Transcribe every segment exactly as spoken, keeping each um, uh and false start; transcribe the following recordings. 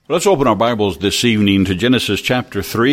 Let's open our Bibles this evening to Genesis chapter three.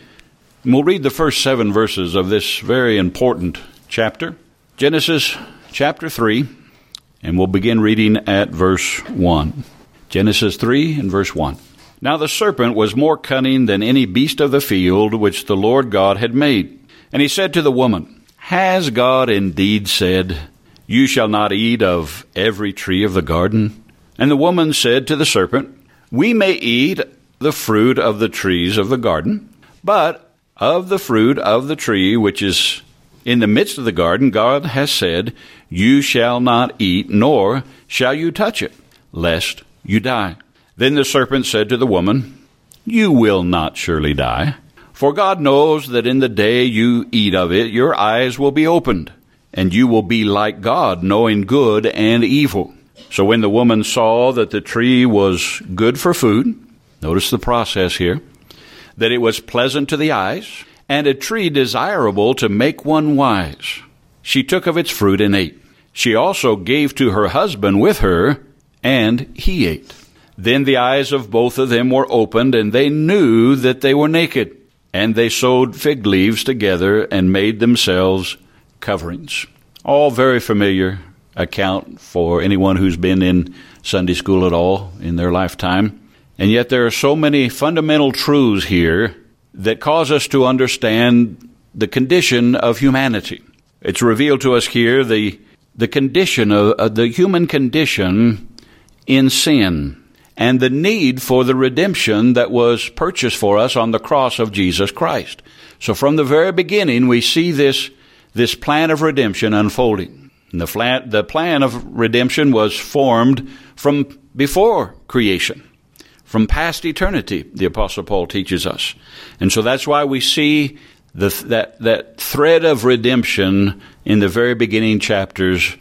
And we'll read the first seven verses of this very important chapter. Genesis chapter three, and we'll begin reading at verse one. Genesis three and verse one. Now the serpent was more cunning than any beast of the field which the Lord God had made. And he said to the woman, Has God indeed said, You shall not eat of every tree of the garden? And the woman said to the serpent, We may eat the fruit of the trees of the garden, but of the fruit of the tree which is in the midst of the garden, God has said, You shall not eat, nor shall you touch it, lest you die. Then the serpent said to the woman, You will not surely die, for God knows that in the day you eat of it, your eyes will be opened, and you will be like God, knowing good and evil. So when the woman saw that the tree was good for food, notice the process here, that it was pleasant to the eyes, and a tree desirable to make one wise, she took of its fruit and ate. She also gave to her husband with her, and he ate. Then the eyes of both of them were opened, and they knew that they were naked. And they sewed fig leaves together and made themselves coverings. All very familiar account for anyone who's been in Sunday school at all in their lifetime. And yet there are so many fundamental truths here that cause us to understand the condition of humanity. It's revealed to us here the the condition of uh, the human condition in sin and the need for the redemption that was purchased for us on the cross of Jesus Christ. So from the very beginning we see this this plan of redemption unfolding. And the, flat, the plan of redemption was formed from before creation, from past eternity, the Apostle Paul teaches us. And so that's why we see the, that, that thread of redemption in the very beginning chapters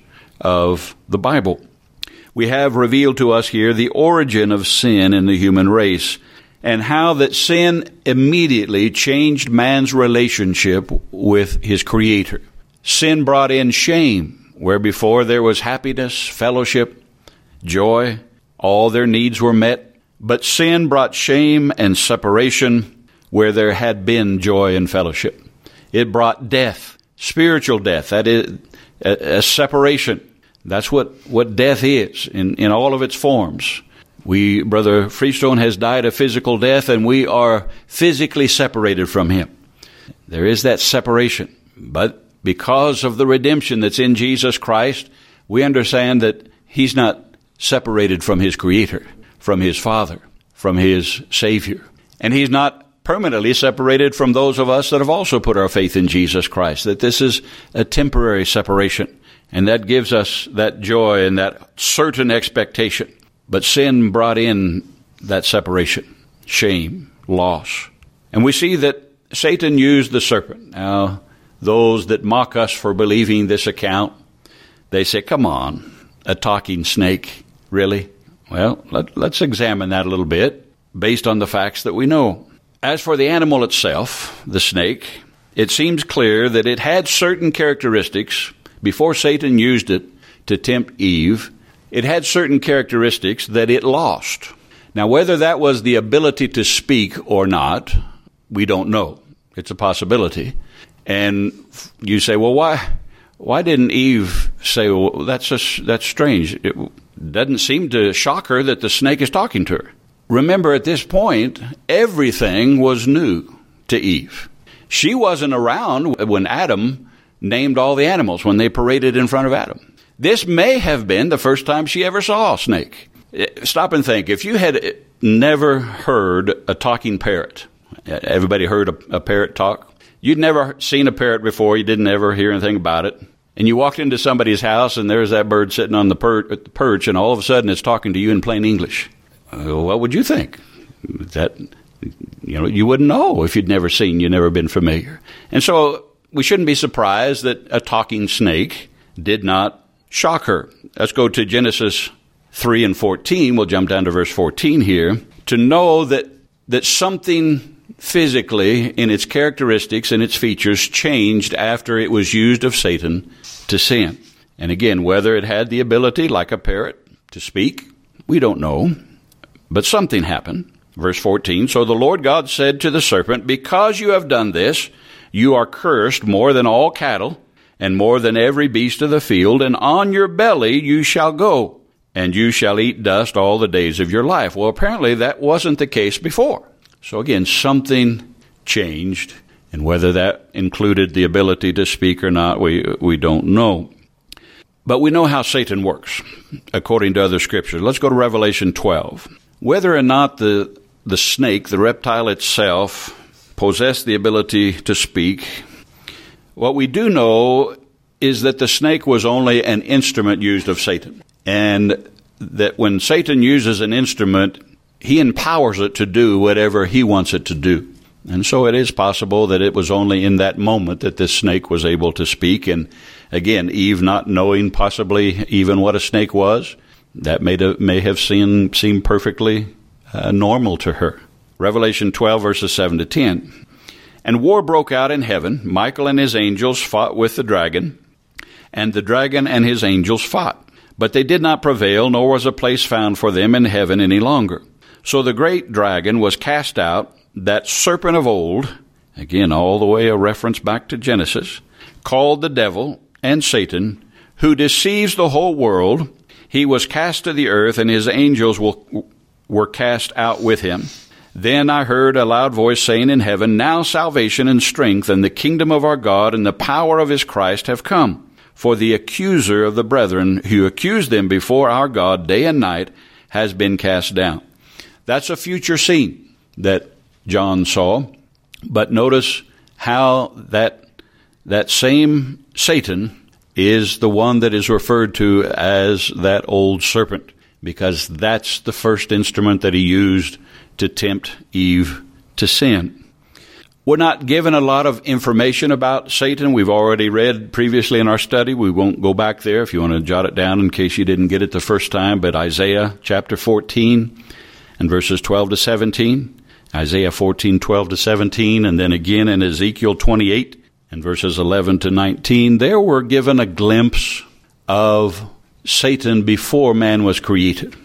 of the Bible. We have revealed to us here the origin of sin in the human race and how that sin immediately changed man's relationship with his Creator. Sin brought in shame. Where before there was happiness, fellowship, joy, all their needs were met. But sin brought shame and separation where there had been joy and fellowship. It brought death, spiritual death, that is a, a separation. That's what, what death is in, in all of its forms. We, Brother Freestone has died a physical death, and we are physically separated from him. There is that separation, but because of the redemption that's in Jesus Christ, we understand that he's not separated from his Creator, from his Father, from his Savior. And he's not permanently separated from those of us that have also put our faith in Jesus Christ, that this is a temporary separation. And that gives us that joy and that certain expectation. But sin brought in that separation, shame, loss. And we see that Satan used the serpent. Now, those that mock us for believing this account, they say, come on, a talking snake, really? Well, let, let's examine that a little bit based on the facts that we know. As for the animal itself, the snake, it seems clear that it had certain characteristics before Satan used it to tempt Eve. It had certain characteristics that it lost. Now, whether that was the ability to speak or not, we don't know. It's a possibility. And you say, well, why why didn't Eve say, well, that's just, that's strange. It doesn't seem to shock her that the snake is talking to her. Remember, at this point, everything was new to Eve. She wasn't around when Adam named all the animals, when they paraded in front of Adam. This may have been the first time she ever saw a snake. Stop and think. If you had never heard a talking parrot, everybody heard a, a parrot talk? You'd never seen a parrot before. You didn't ever hear anything about it. And you walked into somebody's house, and there's that bird sitting on the per- perch, and all of a sudden it's talking to you in plain English. Uh, what would you think? That, you know, you wouldn't know if you'd never seen, you'd never been familiar. And so we shouldn't be surprised that a talking snake did not shock her. Let's go to Genesis three and fourteen. We'll jump down to verse fourteen here. To know that, that something physically, in its characteristics and its features, changed after it was used of Satan to sin. And again, whether it had the ability, like a parrot, to speak, we don't know. But something happened. Verse fourteen, so the Lord God said to the serpent, because you have done this, you are cursed more than all cattle, and more than every beast of the field, and on your belly you shall go, and you shall eat dust all the days of your life. Well, apparently that wasn't the case before. So again, something changed, and whether that included the ability to speak or not, we we don't know. But we know how Satan works, according to other scriptures. Let's go to Revelation twelve. Whether or not the the snake, the reptile itself, possessed the ability to speak, what we do know is that the snake was only an instrument used of Satan. And that when Satan uses an instrument, he empowers it to do whatever he wants it to do. And so it is possible that it was only in that moment that this snake was able to speak. And again, Eve not knowing possibly even what a snake was, that may have, may have seemed, seemed perfectly uh, normal to her. Revelation twelve, verses seven to ten. And war broke out in heaven. Michael and his angels fought with the dragon, and the dragon and his angels fought. But they did not prevail, nor was a place found for them in heaven any longer. So the great dragon was cast out, that serpent of old, again, all the way a reference back to Genesis, called the devil and Satan, who deceives the whole world. He was cast to the earth, and his angels will, were cast out with him. Then I heard a loud voice saying in heaven, now salvation and strength and the kingdom of our God and the power of his Christ have come. For the accuser of the brethren, who accused them before our God day and night, has been cast down. That's a future scene that John saw. But notice how that that same Satan is the one that is referred to as that old serpent, because that's the first instrument that he used to tempt Eve to sin. We're not given a lot of information about Satan. We've already read previously in our study. We won't go back there if you want to jot it down in case you didn't get it the first time. But Isaiah chapter fourteen and verses twelve to seventeen. Isaiah fourteen, twelve to seventeen. And then again in Ezekiel twenty-eight and verses eleven to nineteen. There we're given a glimpse of Satan before man was created.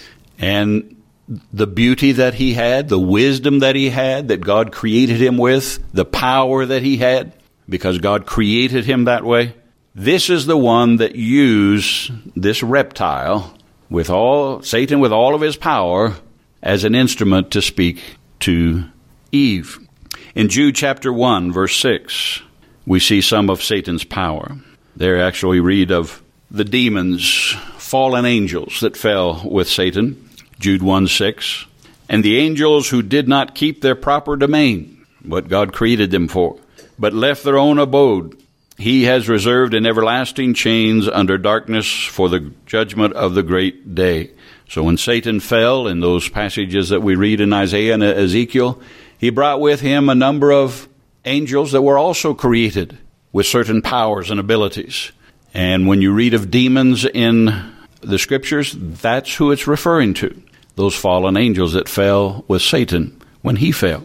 And the beauty that he had, the wisdom that he had, that God created him with, the power that he had, because God created him that way. This is the one that used this reptile with all, Satan with all of his power, as an instrument to speak to Eve. In Jude chapter one, verse six, we see some of Satan's power. There actually read of the demons, fallen angels that fell with Satan. Jude one six, and the angels who did not keep their proper domain, what God created them for, but left their own abode, he has reserved in everlasting chains under darkness for the judgment of the great day. So when Satan fell, in those passages that we read in Isaiah and Ezekiel, he brought with him a number of angels that were also created with certain powers and abilities. And when you read of demons in the scriptures, that's who it's referring to. Those fallen angels that fell with Satan when he fell.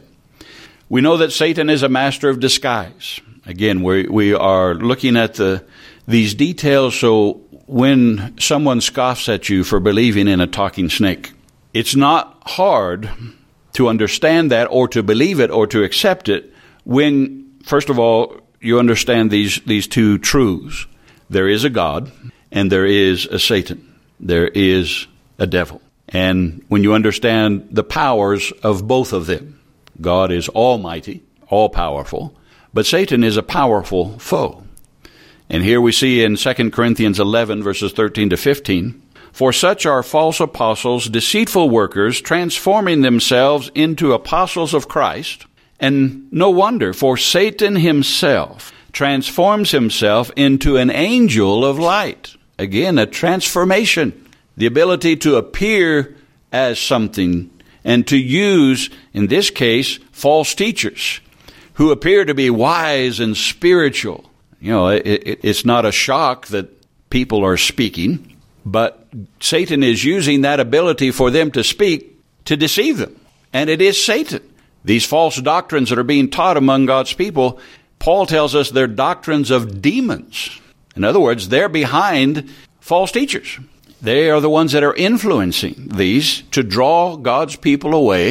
We know that Satan is a master of disguise. Again, we we are looking at the these details, so when someone scoffs at you for believing in a talking snake, it's not hard to understand that or to believe it or to accept it when, first of all, you understand these, these two truths. There is a God and there is a Satan. There is a devil. And when you understand the powers of both of them, God is almighty, all-powerful, but Satan is a powerful foe. And here we see in Second Corinthians eleven, verses thirteen to fifteen, for such are false apostles, deceitful workers, transforming themselves into apostles of Christ. And no wonder, for Satan himself transforms himself into an angel of light. Again, a transformation. The ability to appear as something and to use, in this case, false teachers who appear to be wise and spiritual. You know, it, it, it's not a shock that people are speaking, but Satan is using that ability for them to speak to deceive them. And it is Satan. These false doctrines that are being taught among God's people, Paul tells us they're doctrines of demons. In other words, they're behind false teachers. They are the ones that are influencing these to draw God's people away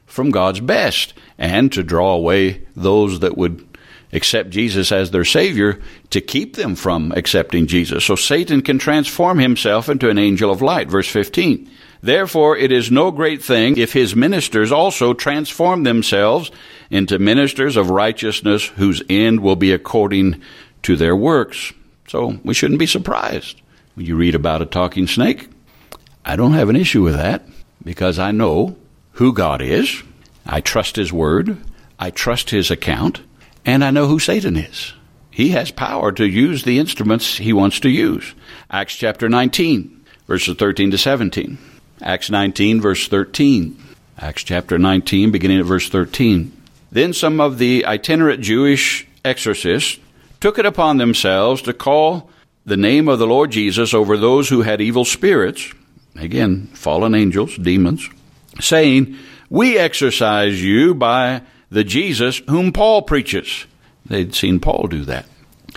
from God's best and to draw away those that would accept Jesus as their Savior, to keep them from accepting Jesus. So Satan can transform himself into an angel of light. Verse fifteen. Therefore, it is no great thing if his ministers also transform themselves into ministers of righteousness, whose end will be according to their works. So we shouldn't be surprised when you read about a talking snake. I don't have an issue with that because I know who God is. I trust his word. I trust his account. And I know who Satan is. He has power to use the instruments he wants to use. Acts chapter nineteen, verses thirteen to seventeen. Acts nineteen, verse thirteen. Acts chapter nineteen, beginning at verse thirteen. Then some of the itinerant Jewish exorcists took it upon themselves to call the name of the Lord Jesus over those who had evil spirits, again, fallen angels, demons, saying, "We exorcise you by the Jesus whom Paul preaches." They'd seen Paul do that.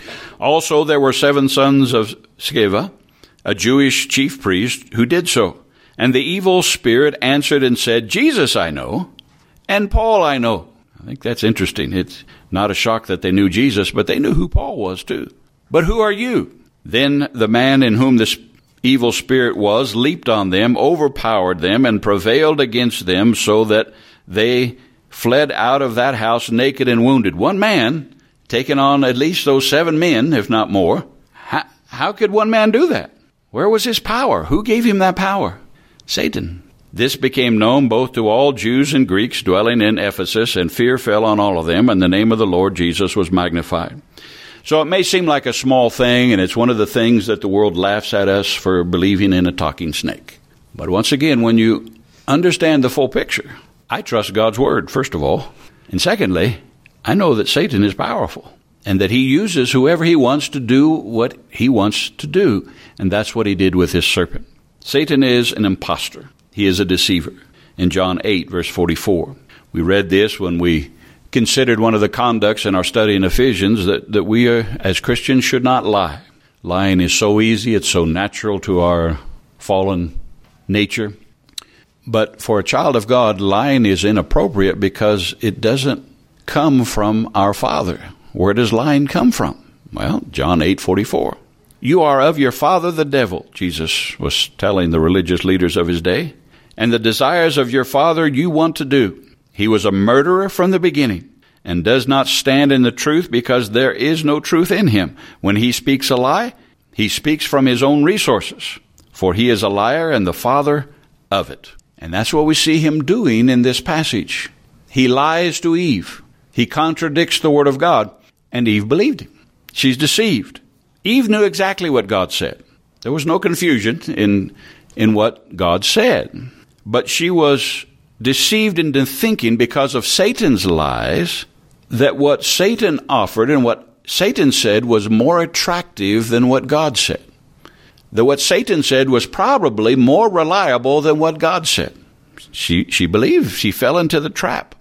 Also, there were seven sons of Sceva, a Jewish chief priest, who did so. And the evil spirit answered and said, "Jesus I know, and Paul I know." I think that's interesting. It's not a shock that they knew Jesus, but they knew who Paul was too. "But who are you?" Then the man in whom this evil spirit was leaped on them, overpowered them, and prevailed against them, so that they fled out of that house naked and wounded. One man taking on at least those seven men, if not more. How, how could one man do that? Where was his power? Who gave him that power? Satan. This became known both to all Jews and Greeks dwelling in Ephesus, and fear fell on all of them, and the name of the Lord Jesus was magnified. So it may seem like a small thing, and it's one of the things that the world laughs at us for believing in a talking snake. But once again, when you understand the full picture, I trust God's word, first of all. And secondly, I know that Satan is powerful and that he uses whoever he wants to do what he wants to do. And that's what he did with his serpent. Satan is an impostor. He is a deceiver. In John eight, verse forty-four, we read this when we considered one of the conducts in our study in Ephesians, that, that we are, as Christians should not lie. Lying is so easy. It's so natural to our fallen nature. But for a child of God, lying is inappropriate because it doesn't come from our Father. Where does lying come from? Well, John eight forty-four. "You are of your father the devil," Jesus was telling the religious leaders of his day, "and the desires of your father you want to do. He was a murderer from the beginning, and does not stand in the truth because there is no truth in him. When he speaks a lie, he speaks from his own resources, for he is a liar and the father of it." And that's what we see him doing in this passage. He lies to Eve. He contradicts the word of God, and Eve believed him. She's deceived. Eve knew exactly what God said. There was no confusion in, in what God said. But she was deceived into thinking, because of Satan's lies, that what Satan offered and what Satan said was more attractive than what God said. That what Satan said was probably more reliable than what God said. She, she believed. She fell into the trap.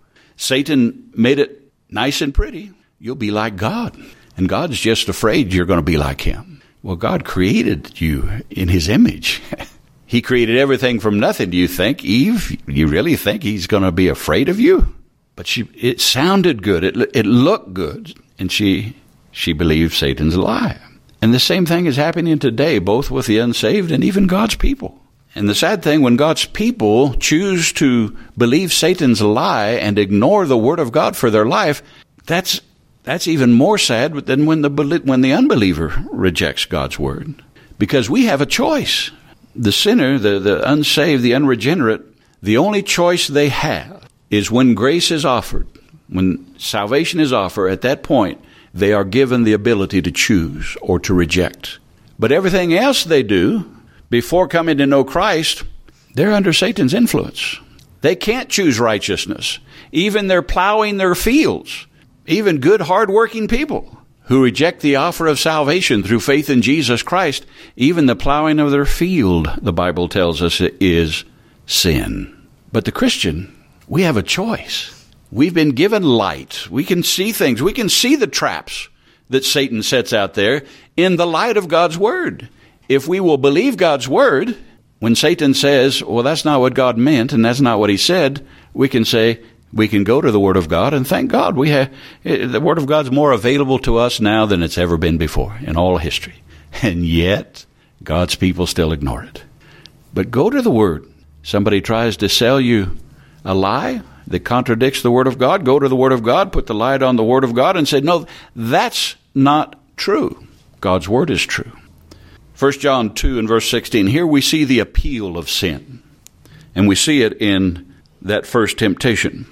Satan made it nice and pretty. You'll be like God. And God's just afraid you're going to be like him. Well, God created you in his image. He created everything from nothing. Do you think, Eve, you really think he's going to be afraid of you? But she, it sounded good. It, it looked good. And she, she believed Satan's lie. And the same thing is happening today, both with the unsaved and even God's people. And the sad thing, when God's people choose to believe Satan's lie and ignore the word of God for their life, that's that's even more sad than when the when the unbeliever rejects God's word. Because we have a choice. The sinner, the, the unsaved, the unregenerate, the only choice they have is when grace is offered, when salvation is offered. At that point, they are given the ability to choose or to reject. But everything else they do before coming to know Christ, they're under Satan's influence. They can't choose righteousness. Even they're plowing their fields. Even good, hard-working people who reject the offer of salvation through faith in Jesus Christ, even the plowing of their field, the Bible tells us, is sin. But the Christian, we have a choice. We've been given light. We can see things. We can see the traps that Satan sets out there in the light of God's word. If we will believe God's word, when Satan says, well, that's not what God meant and that's not what he said, we can say, we can go to the Word of God, and thank God we have, the Word of God's more available to us now than it's ever been before in all history. And yet, God's people still ignore it. But go to the Word. Somebody tries to sell you a lie that contradicts the Word of God, go to the Word of God, put the light on the Word of God, and say, no, that's not true. God's Word is true. First John two and verse sixteen, here we see the appeal of sin. And we see it in that first temptation.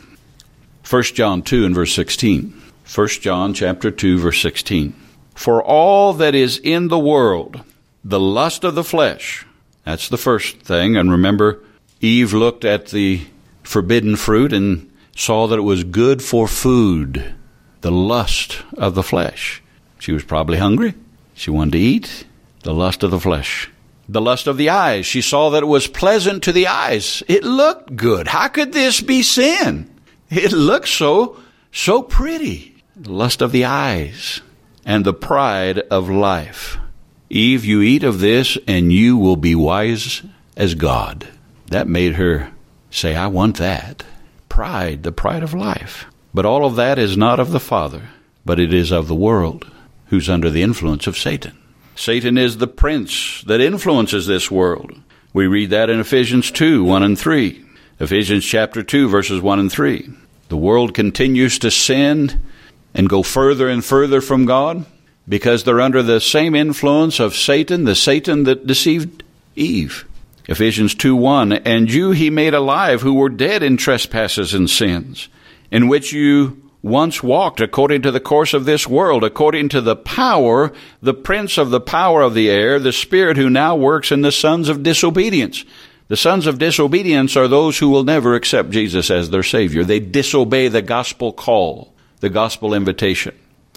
First John two and verse sixteen. First John chapter two, verse sixteen. For all that is in the world, the lust of the flesh, that's the first thing. And remember, Eve looked at the forbidden fruit and saw that it was good for food, the lust of the flesh. She was probably hungry. She wanted to eat. The lust of the flesh. The lust of the eyes. She saw that it was pleasant to the eyes. It looked good. How could this be sin? It looked so, so pretty. The lust of the eyes and the pride of life. Eve, you eat of this and you will be wise as God. That made her say, I want that. Pride, the pride of life. But all of that is not of the Father, but it is of the world, who's under the influence of Satan. Satan is the prince that influences this world. We read that in Ephesians two, one and three. Ephesians chapter two, verses one and three. The world continues to sin and go further and further from God because they're under the same influence of Satan, the Satan that deceived Eve. Ephesians two, one, and you he made alive who were dead in trespasses and sins, in which you once walked according to the course of this world, according to the power, the prince of the power of the air, the spirit who now works in the sons of disobedience. The sons of disobedience are those who will never accept Jesus as their Savior. They disobey the gospel call, the gospel invitation.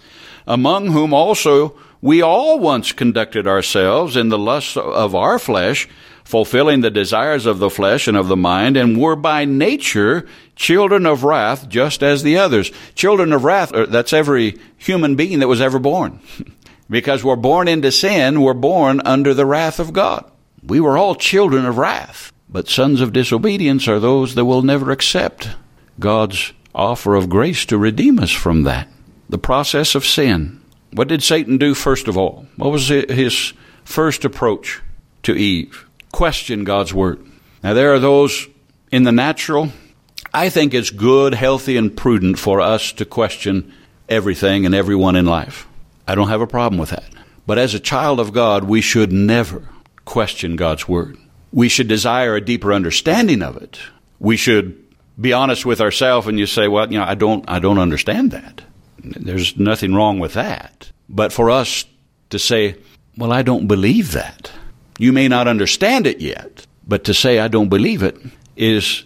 Among whom also we all once conducted ourselves in the lusts of our flesh, fulfilling the desires of the flesh and of the mind, and were by nature children of wrath, just as the others. Children of wrath, that's every human being that was ever born. Because we're born into sin, we're born under the wrath of God. We were all children of wrath. But sons of disobedience are those that will never accept God's offer of grace to redeem us from that. The process of sin. What did Satan do first of all? What was his first approach to Eve? Question God's word. Now there are those in the natural. I think it's good, healthy, and prudent for us to question everything and everyone in life. I don't have a problem with that. But as a child of God, we should never question God's word. We should desire a deeper understanding of it. We should be honest with ourselves and you say, well, you know, I don't, I don't understand that. There's nothing wrong with that. But for us to say, well, I don't believe that. You may not understand it yet, but to say I don't believe it is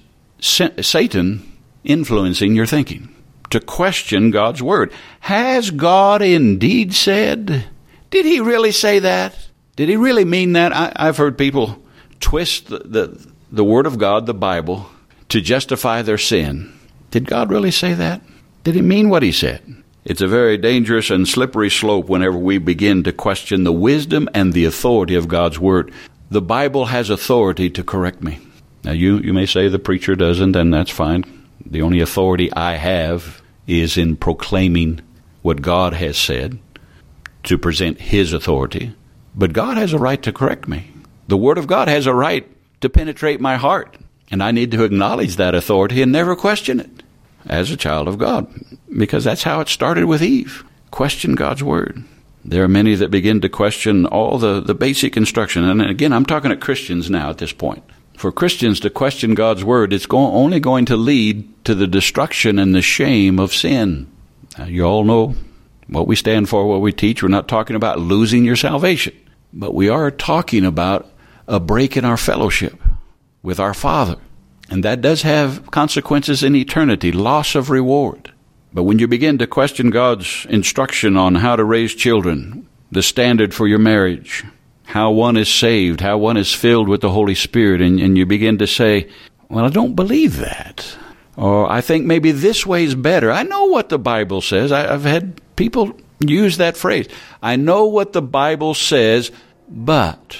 Satan influencing your thinking. To question God's word. Has God indeed said? Did he really say that? Did he really mean that? I, I've heard people twist the, the, the word of God, the Bible, to justify their sin. Did God really say that? Did he mean what he said? It's a very dangerous and slippery slope whenever we begin to question the wisdom and the authority of God's word. The Bible has authority to correct me. Now, you, you may say the preacher doesn't, and that's fine. The only authority I have is in proclaiming what God has said, to present his authority. But God has a right to correct me. The Word of God has a right to penetrate my heart. And I need to acknowledge that authority and never question it as a child of God. Because that's how it started with Eve. Question God's Word. There are many that begin to question all the, the basic instruction. And again, I'm talking to Christians now at this point. For Christians to question God's Word, it's go- only going to lead to the destruction and the shame of sin. Now, you all know what we stand for, what we teach. We're not talking about losing your salvation. But we are talking about a break in our fellowship with our Father. And that does have consequences in eternity, loss of reward. But when you begin to question God's instruction on how to raise children, the standard for your marriage, how one is saved, how one is filled with the Holy Spirit, and, and you begin to say, well, I don't believe that. Or I think maybe this way is better. I know what the Bible says. I, I've had people use that phrase. I know what the Bible says, but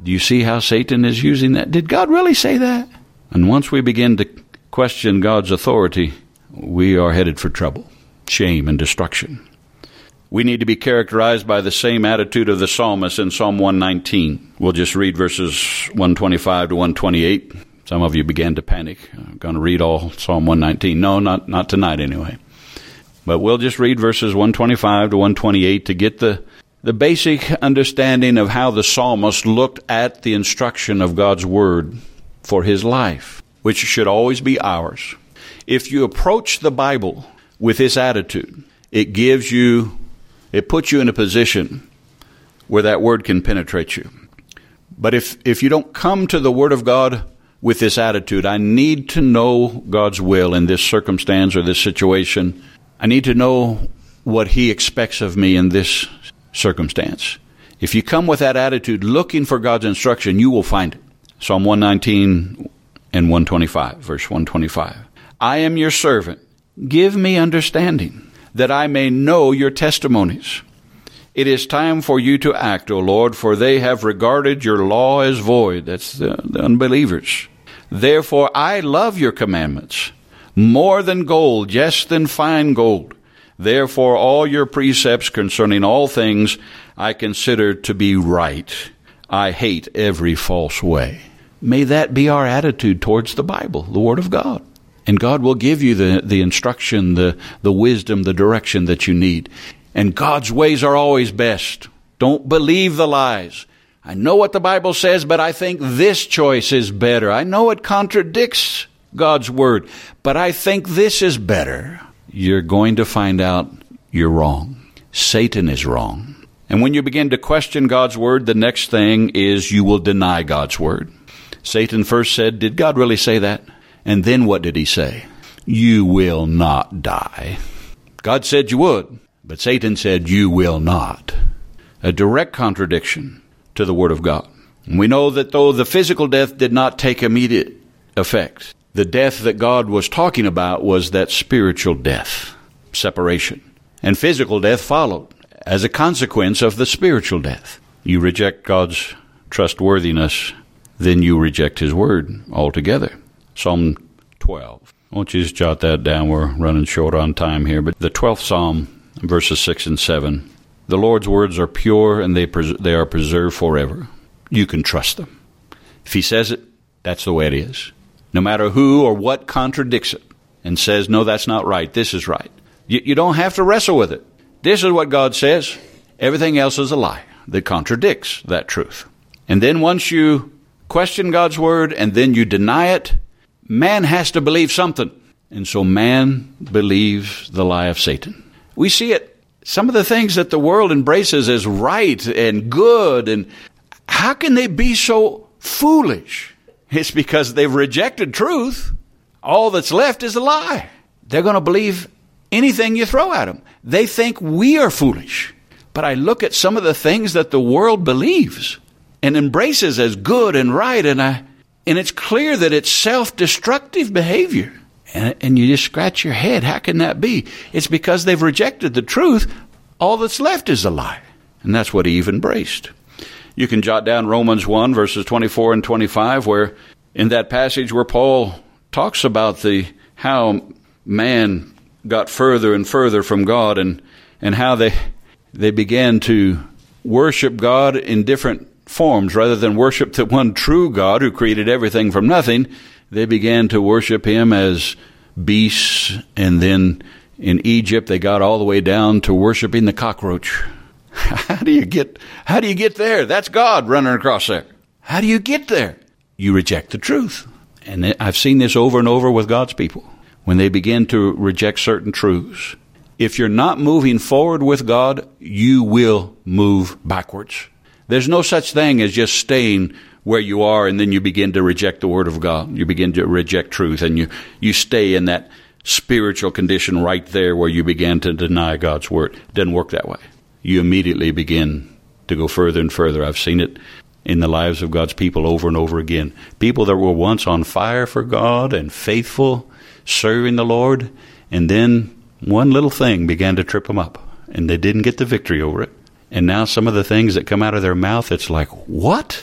Do you see how Satan is using that? Did God really say that? And once we begin to question God's authority, we are headed for trouble, shame, and destruction. We need to be characterized by the same attitude of the psalmist in Psalm one nineteen. We'll just read verses one twenty-five to one twenty-eight. Some of you began to panic. I'm going to read all Psalm one nineteen. No, not, not tonight anyway. But we'll just read verses one twenty-five to one twenty-eight to get the, the basic understanding of how the psalmist looked at the instruction of God's word for his life, which should always be ours. If you approach the Bible with this attitude, it gives you, it puts you in a position where that word can penetrate you. But if, if you don't come to the word of God with this attitude, I need to know God's will in this circumstance or this situation. I need to know what he expects of me in this circumstance. If you come with that attitude, looking for God's instruction, you will find it. Psalm one nineteen and one twenty-five, verse one twenty-five. I am your servant. Give me understanding, that I may know your testimonies. It is time for you to act, O Lord, for they have regarded your law as void. That's the, the unbelievers. Therefore, I love your commandments more than gold, yes, than fine gold. Therefore, all your precepts concerning all things I consider to be right. I hate every false way. May that be our attitude towards the Bible, the Word of God. And God will give you the, the instruction, the, the wisdom, the direction that you need. And God's ways are always best. Don't believe the lies. I know what the Bible says, but I think this choice is better. I know it contradicts God's word, but I think this is better. You're going to find out you're wrong. Satan is wrong. And when you begin to question God's word, the next thing is you will deny God's word. Satan first said, did God really say that? And then what did he say? You will not die. God said you would, but Satan said you will not. A direct contradiction to the word of God. And we know that though the physical death did not take immediate effect, the death that God was talking about was that spiritual death, separation. And physical death followed as a consequence of the spiritual death. You reject God's trustworthiness, then you reject his word altogether. Psalm twelve. Won't you just jot that down? We're running short on time here. But the twelfth Psalm, verses six and seven. The Lord's words are pure and they pres- they are preserved forever. You can trust them. If he says it, that's the way it is. No matter who or what contradicts it and says, no, that's not right, this is right. You, you don't have to wrestle with it. This is what God says. Everything else is a lie that contradicts that truth. And then once you question God's word and then you deny it, man has to believe something. And so man believes the lie of Satan. We see it. Some of the things that the world embraces as right and good, and how can they be so foolish? It's because they've rejected truth. All that's left is a lie. They're going to believe anything you throw at them. They think we are foolish. But I look at some of the things that the world believes and embraces as good and right, and I, and it's clear that it's self-destructive behavior. And, and you just scratch your head. How can that be? It's because they've rejected the truth. All that's left is a lie. And that's what Eve embraced. You can jot down Romans one, verses twenty-four and twenty-five, where in that passage where Paul talks about the how man got further and further from God, and, and how they they began to worship God in different forms. Rather than worship the one true God who created everything from nothing, they began to worship him as beasts, and then in Egypt they got all the way down to worshiping the cockroach. How do you get how do you get there? That's God running across there. How do you get there? You reject the truth. And I've seen this over and over with God's people. When they begin to reject certain truths, if you're not moving forward with God, you will move backwards. There's no such thing as just staying where you are and then you begin to reject the word of God. You begin to reject truth, and you, you stay in that spiritual condition right there where you began to deny God's word. It doesn't work that way. You immediately begin to go further and further. I've seen it in the lives of God's people over and over again. People that were once on fire for God and faithful, serving the Lord, and then one little thing began to trip them up, and they didn't get the victory over it. And now some of the things that come out of their mouth, it's like, what?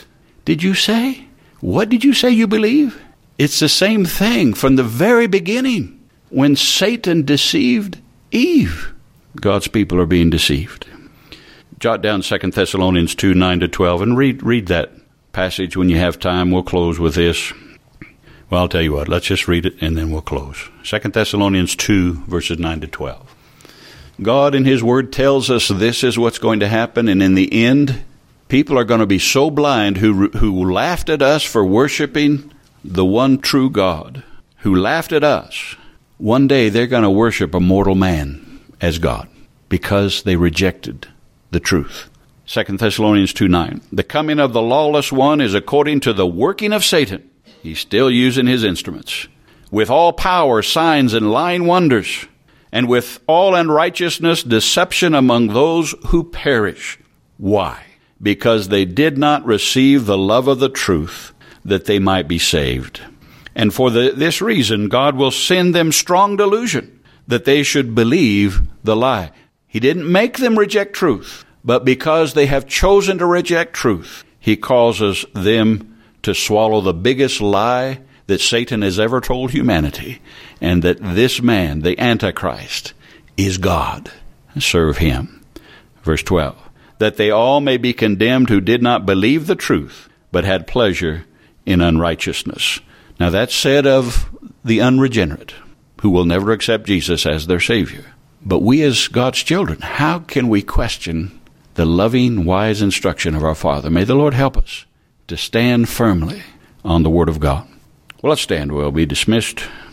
did you say? What did you say you believe? It's the same thing from the very beginning when Satan deceived Eve. God's people are being deceived. Jot down Second Thessalonians two, nine to twelve, and read read that passage when you have time. We'll close with this. Well, I'll tell you what, let's just read it and then we'll close. Second Thessalonians two, verses nine to twelve. God in his word tells us this is what's going to happen, and in the end, people are going to be so blind who who laughed at us for worshiping the one true God, who laughed at us. One day they're going to worship a mortal man as God because they rejected the truth. Second Thessalonians two nine. The coming of the lawless one is according to the working of Satan. He's still using his instruments. With all power, signs, and lying wonders, and with all unrighteousness, deception among those who perish. Why? Because they did not receive the love of the truth, that they might be saved. And for the, this reason, God will send them strong delusion, that they should believe the lie. He didn't make them reject truth, but because they have chosen to reject truth, he causes them to swallow the biggest lie that Satan has ever told humanity, and that this man, the Antichrist, is God. Serve him. Verse twelve. That they all may be condemned who did not believe the truth, but had pleasure in unrighteousness. Now that's said of the unregenerate, who will never accept Jesus as their Savior. But we as God's children, how can we question the loving, wise instruction of our Father? May the Lord help us to stand firmly on the Word of God. Well, let's stand. We'll be dismissed.